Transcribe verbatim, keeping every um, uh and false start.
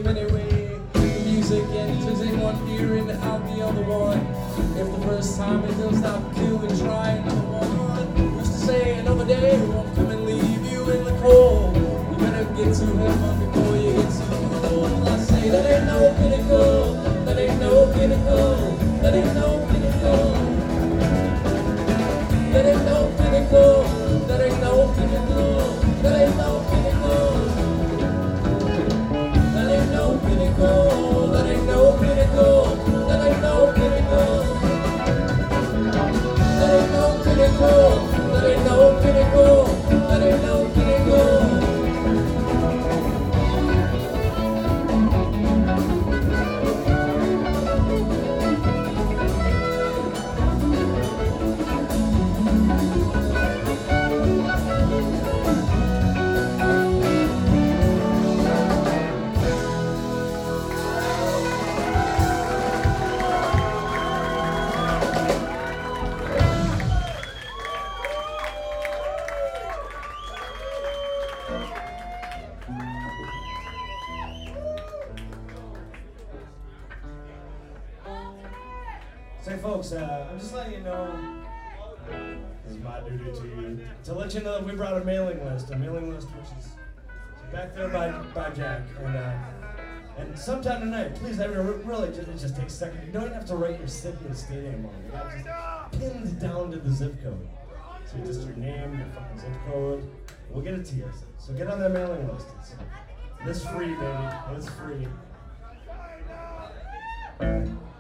them anyway. The music enters in one ear and out the other one. If the first time it does not kill, we try another one. Used to say another day won't come and leave you in the cold. You better get to heaven before you get to cold. I say that ain't no pinnacle, that ain't no pinnacle, that ain't no pinnacle, that ain't no pinnacle, that ain't no pinnacle, that ain't no pinnacle, that ain't no pinnacle, that ain't no pinnacle, that ain't no pinnacle, that ain't no pinnacle, that ain't no pinnacle, that ain't no pinnacle. Say, folks, uh, I'm just letting you know, this is my duty to you, to let you know that we brought a mailing list, a mailing list which is back there by, by Jack. And uh, and sometime tonight, please, I mean, really, just, it just takes a second. You don't even have to write your city and state anymore. You got just pinned down to the zip code. So just your name, your fucking zip code, we'll get it to you. So get on that mailing list. It's, it's free, baby. It's free.